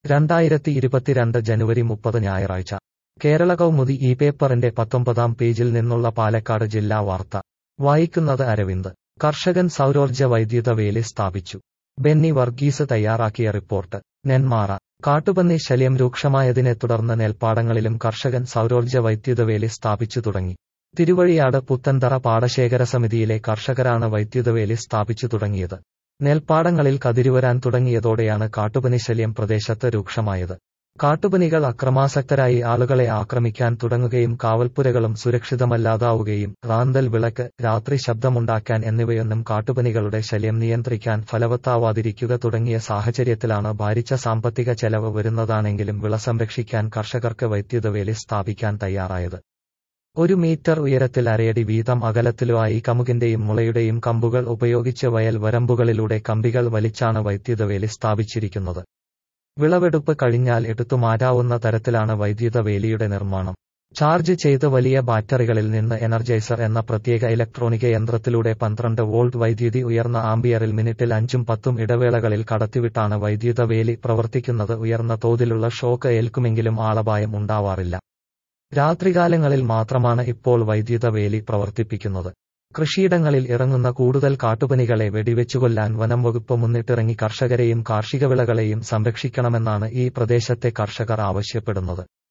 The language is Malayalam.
2022 ജനുവരി 30 ഞായറാഴ്ച കേരള കൗമുദി ഈ പേപ്പറിന്റെ 19-ാം പേജിൽ നിന്നുള്ള പാലക്കാട് ജില്ലാ വാർത്ത വായിക്കുന്നത് അരവിന്ദ്. കർഷകൻ സൗരോർജ്ജ വൈദ്യുത വേലി സ്ഥാപിച്ചു. ബെന്നി വർഗീസ് തയ്യാറാക്കിയ റിപ്പോർട്ട്. നെന്മാറ. കാട്ടുപന്നി ശല്യം രൂക്ഷമായതിനെ തുടർന്ന് നെൽപ്പാടങ്ങളിലും കർഷകൻ സൗരോർജ്ജ വൈദ്യുത വേലി സ്ഥാപിച്ചു തുടങ്ങി. തിരുവഴിയാട് പുത്തൻതറ പാടശേഖര സമിതിയിലെ കർഷകരാണ് വൈദ്യുതവേലി സ്ഥാപിച്ചു തുടങ്ങിയത്. നെൽപ്പാടങ്ങളിൽ കതിരുവരാൻ തുടങ്ങിയതോടെയാണ് കാട്ടുപന്നി ശല്യം പ്രദേശത്ത് രൂക്ഷമായത്. കാട്ടുപന്നികൾ അക്രമാസക്തരായി ആളുകളെ ആക്രമിക്കാൻ തുടങ്ങുകയും കാവൽപ്പുരകളും സുരക്ഷിതമല്ലാതാവുകയും റാന്തൽ വിളക്ക്, രാത്രി ശബ്ദമുണ്ടാക്കാൻ എന്നിവയൊന്നും കാട്ടുപന്നികളുടെ ശല്യം നിയന്ത്രിക്കാൻ ഫലവത്താവാതിരിക്കുക തുടങ്ങിയ സാഹചര്യത്തിലാണ് ഭാരിച്ച സാമ്പത്തിക ചെലവ് വരുന്നതാണെങ്കിലും വിള സംരക്ഷിക്കാൻ കർഷകർക്ക് വൈദ്യുതവേലി സ്ഥാപിക്കാൻ തയ്യാറായത്. 1 മീറ്റർ ഉയരത്തിൽ അരയടി വീതം അകലത്തിലുമായി കമുകിന്റെയും മുളയുടെയും കമ്പുകൾ ഉപയോഗിച്ച് വയൽ വരമ്പുകളിലൂടെ കമ്പികൾ വലിച്ചാണ് വൈദ്യുതവേലി സ്ഥാപിച്ചിരിക്കുന്നത്. വിളവെടുപ്പ് കഴിഞ്ഞാൽ എടുത്തുമാറ്റാവുന്ന തരത്തിലാണ് വൈദ്യുത വേലിയുടെ നിർമ്മാണം. ചാർജ് ചെയ്ത് വലിയ ബാറ്ററികളിൽ നിന്ന് എനർജൈസർ എന്ന പ്രത്യേക ഇലക്ട്രോണിക യന്ത്രത്തിലൂടെ 12 വോൾട്ട് വൈദ്യുതി ഉയർന്ന ആംപിയറിൽ മിനിറ്റിൽ 5ഉം 10ഉം ഇടവേളകളിൽ കടത്തിവിട്ടാണ് വൈദ്യുത വേലി പ്രവർത്തിക്കുന്നത്. ഉയർന്ന തോതിലുള്ള ഷോക്ക് ഏൽക്കുമെങ്കിലും ആളപായം ഉണ്ടാവാറില്ല. രാത്രികാലങ്ങളിൽ മാത്രമാണ് ഇപ്പോൾ വൈദ്യുത വേലി പ്രവർത്തിപ്പിക്കുന്നത്. കൃഷിയിടങ്ങളിൽ ഇറങ്ങുന്ന കൂടുതൽ കാട്ടുപന്നികളെ വെടിവെച്ചുകൊല്ലാൻ വനം വകുപ്പ് മുന്നിട്ടിറങ്ങി കർഷകരെയും കാർഷിക വിളകളെയും സംരക്ഷിക്കണമെന്നാണ് ഈ പ്രദേശത്തെ കർഷകർ ആവശ്യപ്പെടുന്നത്.